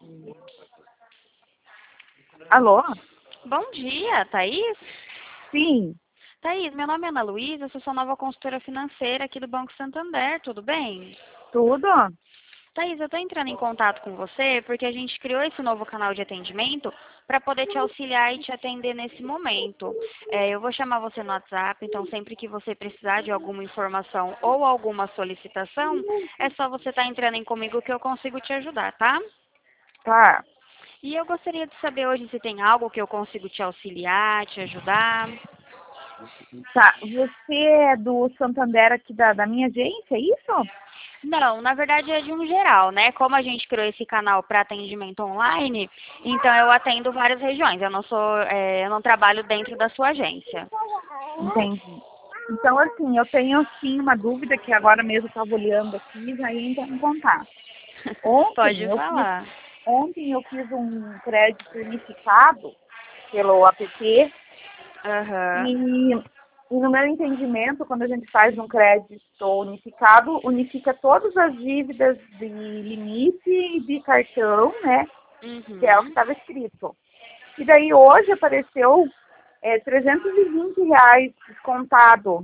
Alô? Bom dia, Thaís. Sim, Thaís, meu nome é Ana Luísa, eu sou sua nova consultora financeira aqui do Banco Santander, tudo bem? tudo? Thaís, eu estou entrando em contato com você porque a gente criou esse novo canal de atendimento para poder te auxiliar e te atender nesse momento. Eu vou chamar você no WhatsApp, então sempre que você precisar de alguma informação ou alguma solicitação, é só você estar entrando em comigo que eu consigo te ajudar, tá? Tá. E eu gostaria de saber hoje se tem algo que eu consigo te auxiliar, te ajudar. Tá. Você é do Santander aqui da minha agência, é isso? Não, na verdade é de um geral, né? Como a gente criou esse canal para atendimento online, então eu atendo várias regiões. Eu não trabalho dentro da sua agência. Entendi. Então, assim, eu tenho sim uma dúvida que agora mesmo eu estava olhando aqui e já ia entrar em contato. Ontem Pode eu fiz, falar. ontem eu fiz um crédito unificado pelo app Aham. e no meu entendimento, quando a gente faz um crédito unificado, unifica todas as dívidas de limite e de cartão, né? Que é o que Uhum. estava escrito. E daí hoje apareceu R$ 320 descontado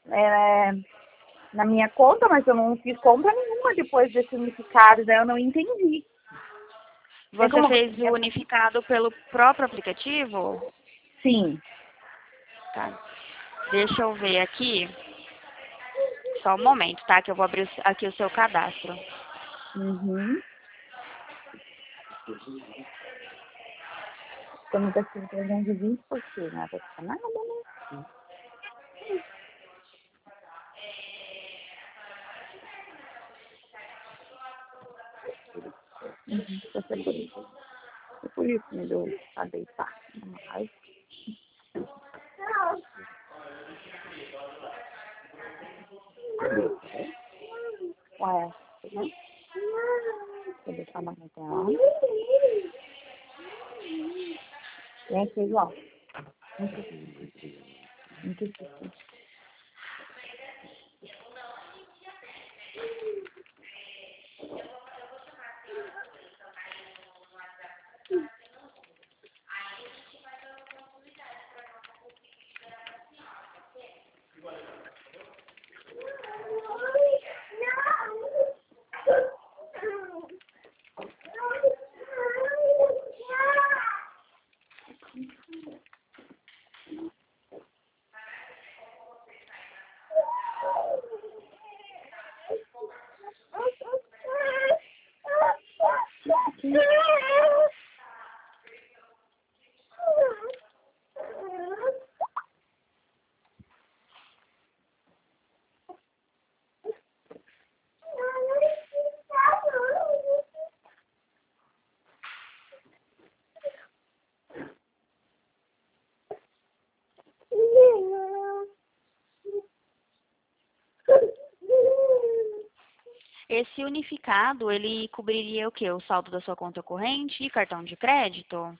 na minha conta, mas eu não fiz compra nenhuma depois desse unificado, daí eu não entendi. Tem Você como você fez me... o unificado pelo próprio aplicativo? Sim. Tá. Deixa eu ver aqui. Só um momento, tá? Que eu vou abrir aqui o seu cadastro. Uhum. Como está escrito 320 por quê? Não vai ficar nada, né? Uhum. Deve ser por isso. É por isso que me deu a deitar. Mas... Ué, né? Vou deixar mais na tela. Vem aqui, João. Muito difícil. Esse unificado, ele cobriria o quê? O saldo da sua conta corrente e cartão de crédito?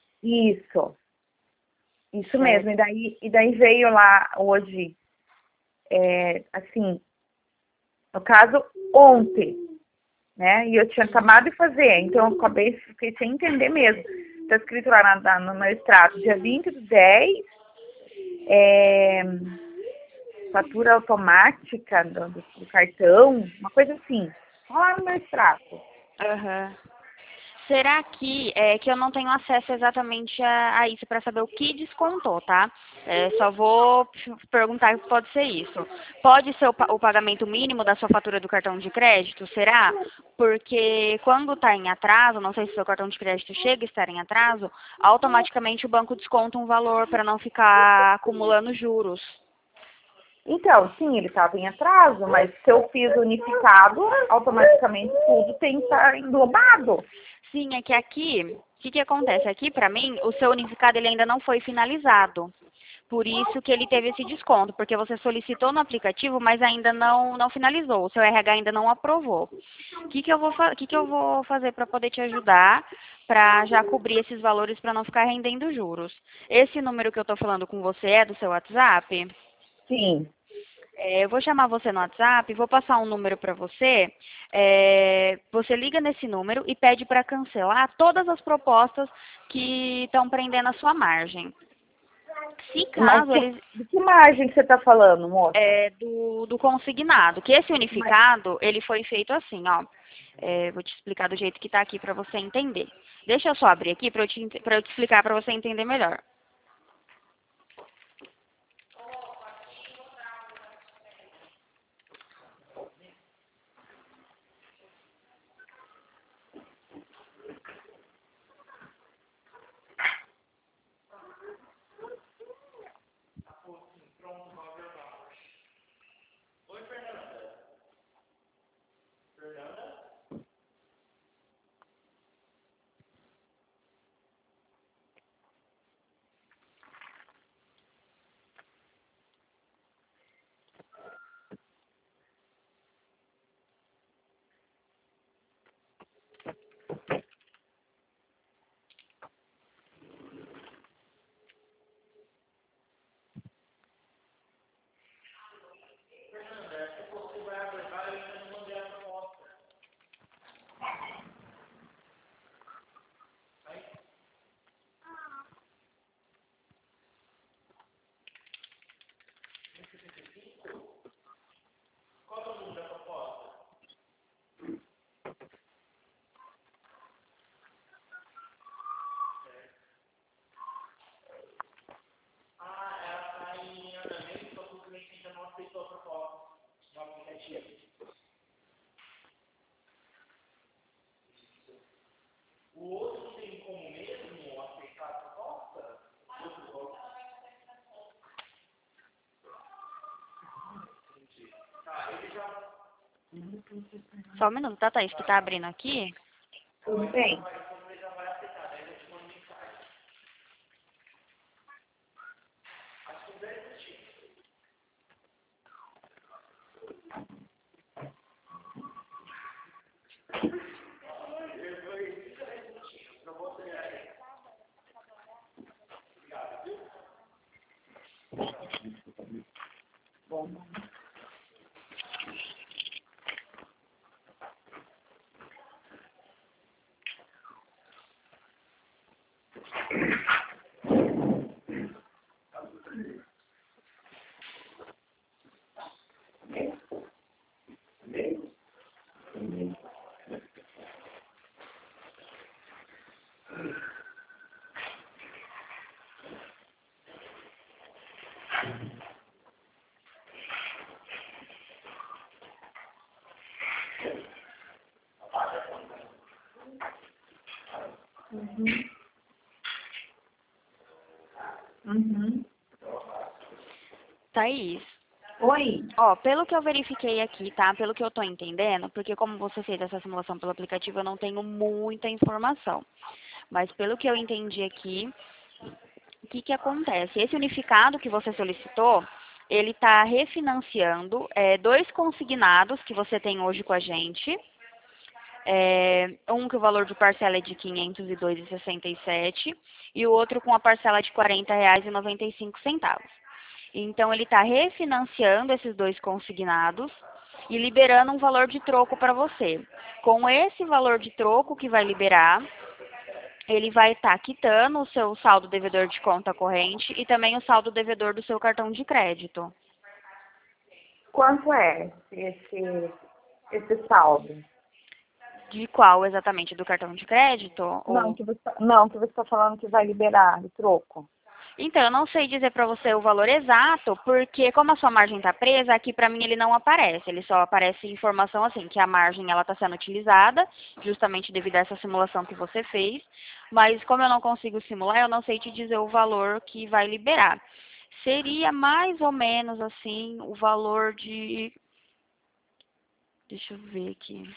Isso mesmo. Certo. E daí veio lá hoje, assim, no caso, ontem, né? E eu tinha acabado de fazer, então eu fiquei sem entender mesmo. Está escrito lá no meu extrato, dia 20/10, é, fatura automática do cartão, uma coisa assim. Olha lá no meu extrato. Aham. Será que eu não tenho acesso exatamente a isso para saber o que descontou, tá? Só vou perguntar se pode ser isso. Pode ser o pagamento mínimo da sua fatura do cartão de crédito, será? Porque quando está em atraso, não sei se seu cartão de crédito chega a estar em atraso, automaticamente o banco desconta um valor para não ficar acumulando juros. Então, sim, ele estava em atraso, mas se eu fiz unificado, automaticamente tudo tem que estar englobado. Sim, é que aqui, o que acontece? Aqui, para mim, o seu unificado ele ainda não foi finalizado. Por isso que ele teve esse desconto, porque você solicitou no aplicativo, mas ainda não finalizou. O seu RH ainda não aprovou. O que eu vou fazer para poder te ajudar, para já cobrir esses valores, para não ficar rendendo juros? Esse número que eu estou falando com você é do seu WhatsApp? Sim. Eu vou chamar você no WhatsApp, vou passar um número para você. Você liga nesse número e pede para cancelar todas as propostas que estão prendendo a sua margem. Se Mas caso eles... de que margem você está falando, moça? do consignado, que esse unificado, ele foi feito assim, ó. Vou te explicar do jeito que está aqui para você entender. Deixa eu só abrir aqui para eu te explicar para você entender melhor. Só um minuto, tá, Thaís, que tá abrindo aqui. Tudo bem. Bom. Thaís, Oi. ó, pelo que eu verifiquei aqui, tá? Pelo que eu tô entendendo, porque como você fez essa simulação pelo aplicativo, eu não tenho muita informação. Mas pelo que eu entendi aqui, o que que acontece? Esse unificado que você solicitou, ele está refinanciando 2 consignados que você tem hoje com a gente. Um que o valor de parcela é de R$ 502,67 e o outro com a parcela de R$ 40,95. Então, ele está refinanciando esses 2 consignados e liberando um valor de troco para você. Com esse valor de troco que vai liberar, ele vai estar quitando o seu saldo devedor de conta corrente e também o saldo devedor do seu cartão de crédito. Quanto é esse saldo? De qual exatamente? Do cartão de crédito? Não, que você está falando que vai liberar o troco. Então, eu não sei dizer para você o valor exato, porque como a sua margem está presa, aqui para mim ele não aparece. Ele só aparece informação assim, que a margem ela está sendo utilizada, justamente devido a essa simulação que você fez. Mas como eu não consigo simular, eu não sei te dizer o valor que vai liberar. Seria mais ou menos assim o valor de... Deixa eu ver aqui.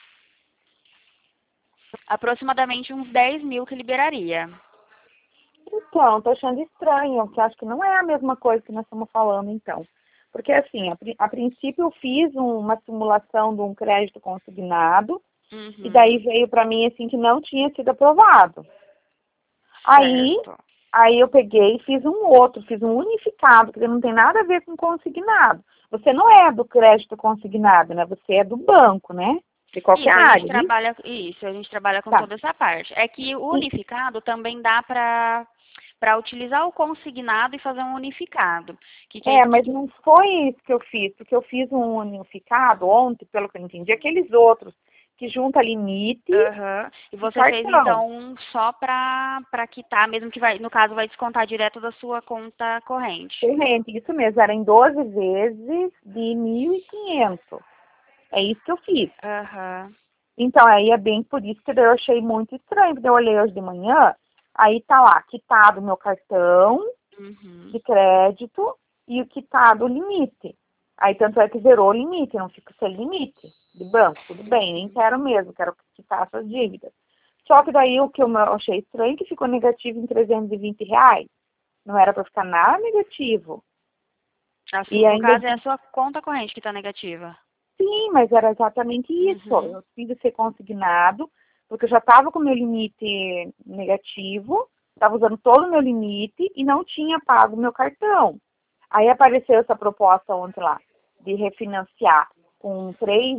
Aproximadamente uns 10 mil que liberaria. Então, tô achando estranho, porque acho que não é a mesma coisa que nós estamos falando, então. Porque, assim, a princípio eu fiz uma simulação de um crédito consignado, e daí veio para mim, assim, que não tinha sido aprovado. Aí, Certo. Aí eu peguei e fiz um outro, fiz um unificado, que não tem nada a ver com consignado. Você não é do crédito consignado, né? Você é do banco, né? De qualquer Isso, área. a gente trabalha com Tá. toda essa parte. É que o unificado também dá para utilizar o consignado e fazer um unificado. Que é isso Mas não foi isso que eu fiz, porque eu fiz um unificado ontem, pelo que eu entendi, aqueles outros que junta limite Aham. E e você fez cartão. então um só para quitar, mesmo que vai, no caso, vai descontar direto da sua conta corrente. Corrente, isso mesmo, era em 12 vezes de 1.500. É isso que eu fiz. Aham. Então, aí é bem por isso que daí eu achei muito estranho, porque eu olhei hoje de manhã, aí tá lá, quitado meu cartão Uhum. de crédito e o quitado o limite. Aí tanto é que zerou o limite, não fico sem limite de banco, tudo bem, nem quero mesmo, quero quitar essas dívidas. Só que daí o que eu achei estranho é que ficou negativo em R$ 320. Não era para ficar nada negativo. E No ainda caso, é a sua conta corrente que está negativa. sim, mas era exatamente isso. Uhum. Eu tive que ser consignado, porque eu já estava com o meu limite negativo, estava usando todo o meu limite e não tinha pago o meu cartão. Aí apareceu essa proposta ontem lá, de refinanciar com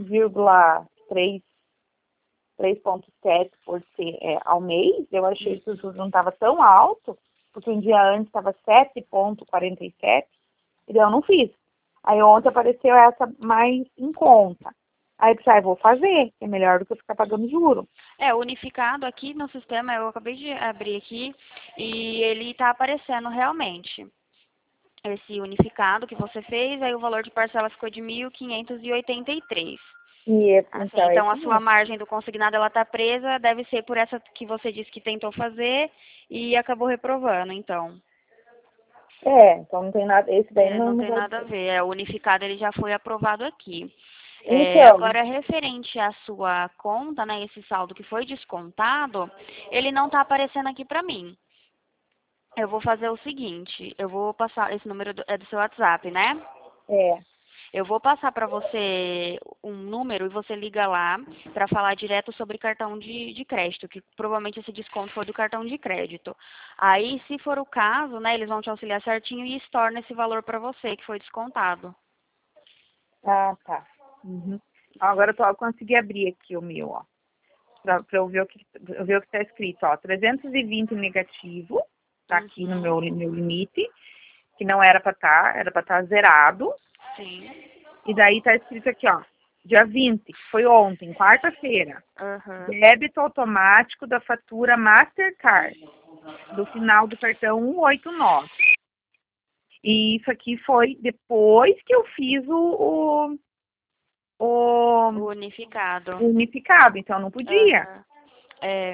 3,7 ao mês. Eu achei que o juros não estava tão alto, porque um dia antes estava 7,47, e daí eu não fiz. Aí ontem apareceu essa mais em conta. Aí eu pensei, vou fazer, é melhor do que eu ficar pagando juro. Unificado aqui no sistema, eu acabei de abrir aqui e ele está aparecendo realmente. Esse unificado que você fez, aí o valor de parcela ficou de 1.583. E Assim, então é então isso a sua mesmo. margem do consignado ela está presa, deve ser por essa que você disse que tentou fazer e acabou reprovando, então. Então não tem nada, esse daí Não não tem vai nada a ter. ver. O unificado ele já foi aprovado aqui. Então, Agora, referente à sua conta, né, esse saldo que foi descontado, ele não está aparecendo aqui para mim. Eu vou fazer o seguinte, eu vou passar, esse número é do seu WhatsApp, né? é, Eu vou passar para você um número e você liga lá para falar direto sobre cartão de crédito, que provavelmente esse desconto foi do cartão de crédito. Aí, se for o caso, né, eles vão te auxiliar certinho e estorna esse valor para você que foi descontado. tá. Uhum. Agora eu consegui abrir aqui o meu, ó, para eu ver o que está escrito, ó, 320 negativo, tá aqui no Uhum. meu limite, que não era para estar, era para estar zerado. Sim. E daí tá escrito aqui, ó, dia 20, que foi ontem, quarta-feira, Aham. débito automático da fatura Mastercard, do final do cartão 189. E isso aqui foi depois que eu fiz o Unificado. unificado, então não podia. Aham. É.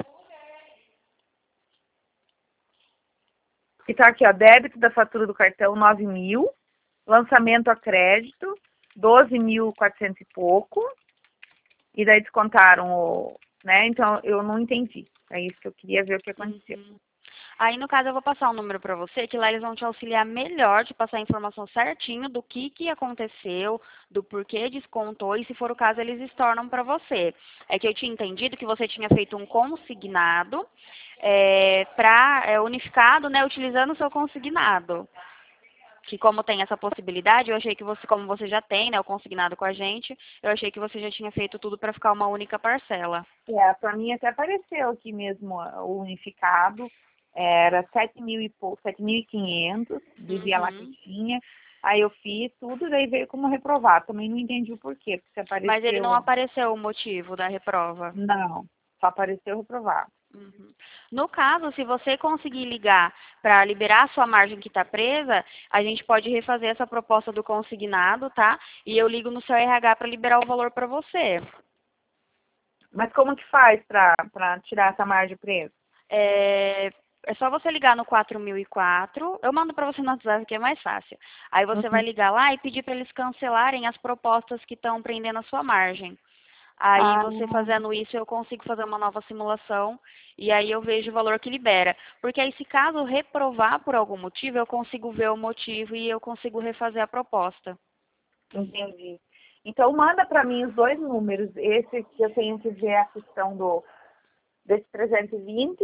E tá aqui, ó, débito da fatura do cartão 9.000, lançamento a crédito 12.400 e pouco, e daí descontaram né? Então eu não entendi. É isso que eu queria ver o que aconteceu. Uhum. Aí, no caso, eu vou passar um número para você, que lá eles vão te auxiliar melhor de passar a informação certinho do que aconteceu, do porquê descontou, e se for o caso, eles estornam para você. É que eu tinha entendido que você tinha feito um consignado unificado, né, utilizando o seu consignado. Que como tem essa possibilidade, eu achei que você, como você já tem, né, o consignado com a gente, eu achei que você já tinha feito tudo para ficar uma única parcela. Para mim até apareceu aqui mesmo o unificado, era 7.000 e pouco, 7.500, dizia lá que Uhum. tinha. Aí eu fiz tudo, daí veio como reprovado. Também não entendi o porquê, porque Mas ele não apareceu. apareceu o motivo da reprova. Não, só apareceu reprovado. Uhum. No caso, se você conseguir ligar para liberar a sua margem que está presa, a gente pode refazer essa proposta do consignado, tá? E eu ligo no seu RH para liberar o valor para você. Mas como que faz para tirar essa margem presa? É só você ligar no 4004. Eu mando para você no WhatsApp que é mais fácil. Aí você vai Uhum. ligar lá e pedir para eles cancelarem as propostas que estão prendendo a sua margem. Aí Ah, você fazendo isso, eu consigo fazer uma nova simulação e aí eu vejo o valor que libera. Porque aí, se caso reprovar por algum motivo, eu consigo ver o motivo e eu consigo refazer a proposta. entendi. Então manda para mim os dois números. Esse que eu tenho que ver a questão desse 320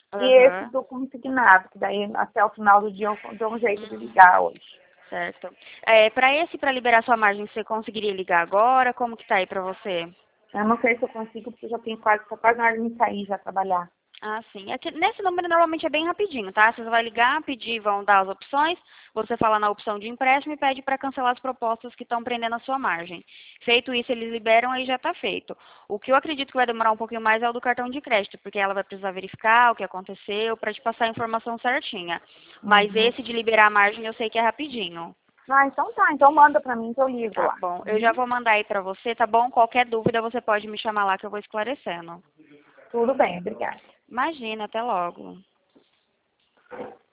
E esse do consignado, que daí até o final do dia eu dou um jeito de ligar hoje. Certo. Para liberar sua margem, você conseguiria ligar agora? Como que tá aí para você? Eu não sei se eu consigo, porque eu já tenho tá quase na hora de me sair já trabalhar. Ah, sim. Nesse número normalmente é bem rapidinho, tá? Você vai ligar, pedir, vão dar as opções, você fala na opção de empréstimo e pede para cancelar as propostas que estão prendendo a sua margem. Feito isso, eles liberam, aí já está feito. O que eu acredito que vai demorar um pouquinho mais é o do cartão de crédito, porque ela vai precisar verificar o que aconteceu para te passar a informação certinha. Mas esse de liberar a margem eu sei que é rapidinho. Ah, então tá. Então manda pra mim que eu ligo Tá lá. bom. Eu já vou mandar aí para você, tá bom? Qualquer dúvida você pode me chamar lá que eu vou esclarecendo. Tudo bem, obrigada. Imagina, até logo.